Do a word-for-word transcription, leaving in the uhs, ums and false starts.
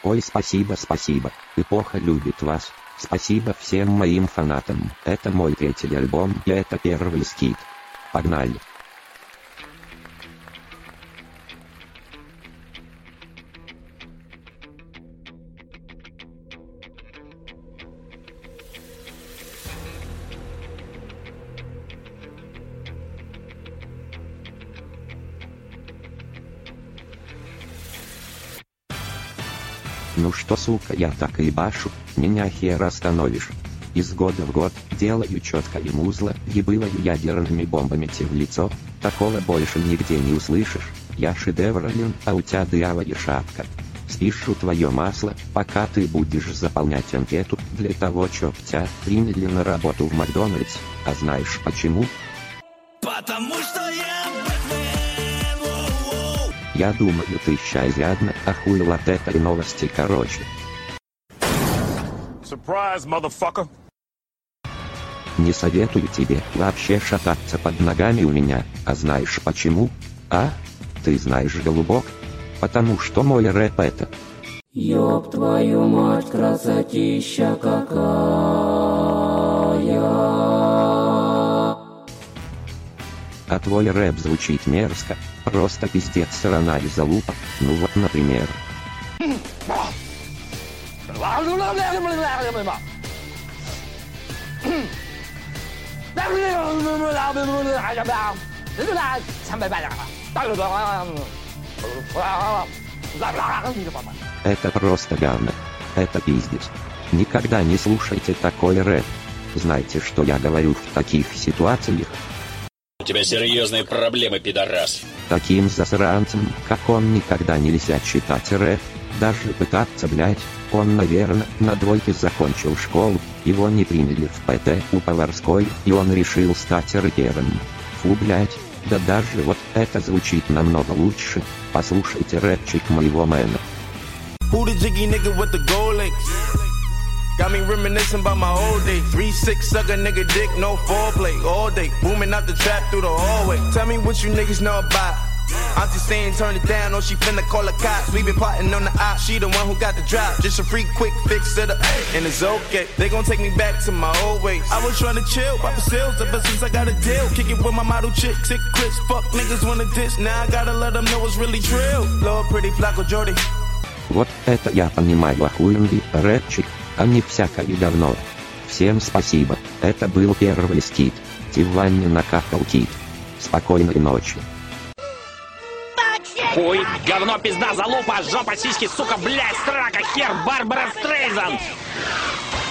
Ой, спасибо, спасибо. Эпоха любит вас. Спасибо всем моим фанатам. Это мой третий альбом, и это первый скит. Погнали. Ну что, сука, я так и башу, меня хер остановишь. Из года в год делаю четкое музло, ебылою ядерными бомбами тебе в лицо. Такого больше нигде не услышишь. Я шедеврален, а у тебя дырявая шапка. Спишу твое масло, пока ты будешь заполнять анкету, для того, чтоб тебя приняли на работу в Макдональдс. А знаешь почему? Потому что я... Я думаю, ты ща изрядно охуел от этой новости, короче. Surprise, motherfucker. Не советую тебе вообще шататься под ногами у меня, а знаешь почему? А? Ты знаешь, голубок? Потому что мой рэп это... Ёб твою мать, красотища какая. А твой рэп звучит мерзко, просто пиздец, сраная залупа. Ну вот, например. Это просто говно. Это пиздец. Никогда не слушайте такой рэп. Знаете, что я говорю в таких ситуациях? У тебя серьезные проблемы, пидорас. Таким засранцем, как он, никогда нельзя читать рэп, даже пытаться, блять. Он, наверное, на двойке закончил школу, его не приняли в ПТ у Поварской, и он решил стать рэпером. Фу, блять, да даже вот это звучит намного лучше. Послушайте рэпчик моего мэна. Got me reminiscing about my old days. three six sucker nigga dick, no foreplay. All day, booming out the trap through the hallway. Tell me what you niggas know about. Auntie saying turn it down, or she finna call the cops. We been plotting on the op, she the one who got the drop. Just a free quick fix to the and it's okay. They gon' take me back to my old ways. I was trying to chill, pop the sales ever since I got a deal. Kick it with my model chick, sick Chris. Fuck niggas wanna diss, now I gotta let them know it's really drill. Lord pretty Flacco Jordy. Вот это я понимаю охуенный рэпчик, а не всякое говно. Всем спасибо, это был первый скит. Ты в ванне накакал, кит. Спокойной ночи. Хуй, говно, пизда, залупа, жопа, сиськи, сука, блядь, срака, хер, Барбара Стрейзанд.